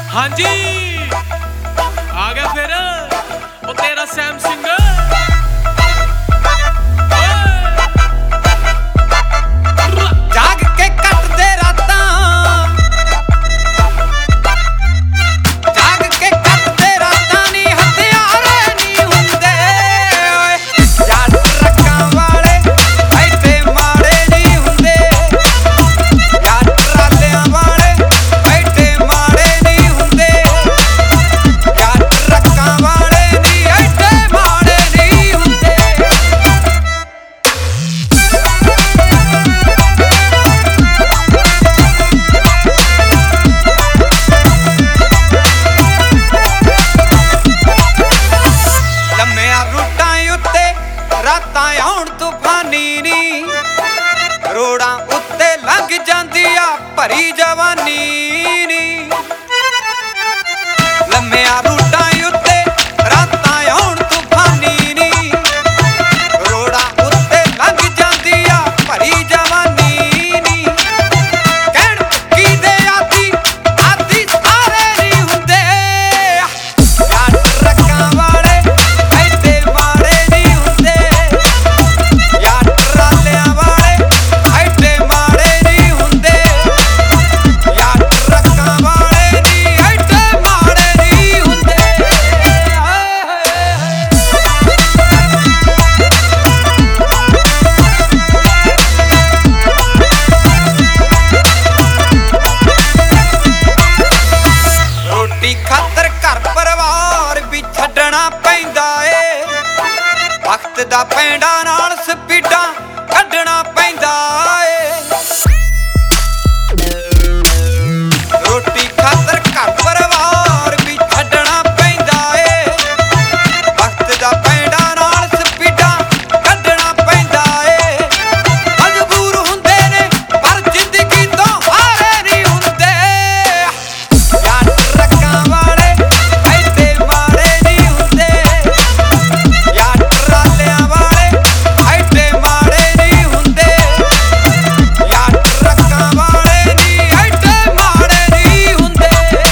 ਹਾਂਜੀ ਆ ਗਿਆ ਫਿਰ ਉਹ ਤੇਰਾ ਸੈਮ ਸਿੰਘ ਜਾਗ ਕੇ ਕੱਟਦੇ ਰਾਤਾਂ ਜਾਗ ਕੇ ਕੱਟਦੇ ਰਾਤਾਂ ਨੀ ਹਥਿਆਰੇ ਨੀ ਹੁੰਦੇ ਓਏ ਯਾਰ ਟਰੱਕਾਂ ਵਾਲੇ ਐਡੇ ਮਾੜੇ ਨੀ ਹੁੰਦੇ ਯਾਰ ਟਰਾਲਿਆਂ ਵਾਲੇ ਐਡੇ ਮਾੜੇ ਨੀ ਹੁੰਦੇ ਯਾਰ ਟਰੱਕਾਂ ਵਾਲੇ ਨੀ ਐਡੇ ਮਾੜੇ ਨੀ ਹੁੰਦੇ ਲੰਮਿਆਂ ਰੂਟਾਂ ਉੱਤੇ ਰਾਤਾਂ ਆਉਣ ਤੂਫਾਨੀ ਨੀ ਰੋੜਾਂ ਉੱਤੇ ਲੰਘ ਜਾਂਦੀ ਆ ਭਰੀ ਜਵਾਨੀ ਨੀ ਲੰਮਿਆਂ ਰੂਟਾਂ ਉੱਤੇ ਰਾਤਾਂ ਆਉਣ ਤੂਫਾਨੀ ਨੀ ਰੋੜਾਂ ਉੱਤੇ ਲੰਘ ਜਾਂਦੀ ਆ ਭਰੀ ਜਵਾਨੀ ਨੀ ਕਹਿਣ ਕੀ ਦੇ ਆਦੀ ਆਦੀ ਸਾਰੇ ਨੀ ਹੁੰਦੇ ਯਾਰ ਟਰੱਕਾਂ ਵਾਲੇ ਐਡੇ ਮਾੜੇ ਨੀ ਹੁੰਦੇ ਯਾਰ ਟਰਾਲਿਆਂ ਵਾਲੇ ਐਡੇ ਮਾੜੇ ਨੀ ਹੁੰਦੇ ਯਾਰ ਟਰੱਕਾਂ ਵਾਲੇ ਨੀ ਐਡੇ ਮਾੜੇ ਨੀ ਹੁੰਦੇ ਰੋਟੀ ਖਾਤਰ ਘਰ ਪਰਿਵਾਰ ਵੀ ਛੱਡਣਾ ਪੈਂਦਾ ਏ ਵਕਤ ਦਾ ਪੈਂਡਾ ਨਾਲ ਸਪੀਡਾਂ ਕੱਢਣਾ ਪੈਂਦਾ ਏ ਰੋਟੀ ਖਾਤਰ ਘਰ ਪਰਿਵਾਰ ਵੀ ਛੱਡਣਾ ਪੈਂਦਾ ਏ ਵਕਤ ਦਾ ਪੈਂਡਾ ਨਾਲ ਸਪੀਡਾਂ ਕੱਢਣਾ ਪੈਂਦਾ ਏ ਮਜਬੂਰ ਹੁੰਦੇ ਨੇ ਪਰ ਜ਼ਿੰਦਗੀ ਤੋਂ ਹਾਰੇ ਨਹੀਂ ਹੁੰਦੇ ਯਾਰ ਟਰੱਕਾਂ ਵਾਲੇ ਐਡੇ ਮਾੜੇ ਨਹੀਂ ਹੁੰਦੇ ਯਾਰ ਟਰਾਲਿਆਂ ਵਾਲੇ ਐਡੇ ਮਾੜੇ ਨਹੀਂ ਹੁੰਦੇ ਯਾਰ ਟਰੱਕਾਂ ਵਾਲੇ ਨਹੀਂ ਐਡੇ ਮਾੜੇ ਨਹੀਂ ਹੁੰਦੇ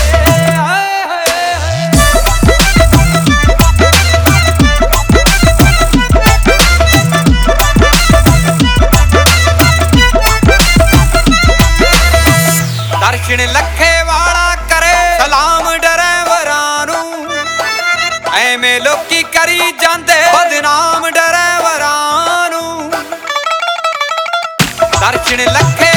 ਦਰਸ਼ਨ ਲੱਖੇ ਵਾਲਾ ਕਰੇ ਸਲਾਮ ਡਰਾਈਵਰਾਂ ਨੂੰ ਐਵੇਂ ਲੋਕੀ ਕਰੀ ਜਾਂਦੇ ਬਦਨਾਮ ਡਰਾਈਵਰਾਂ ਨੂੰ ਦਰਸ਼ਨ ਲੱਖੇ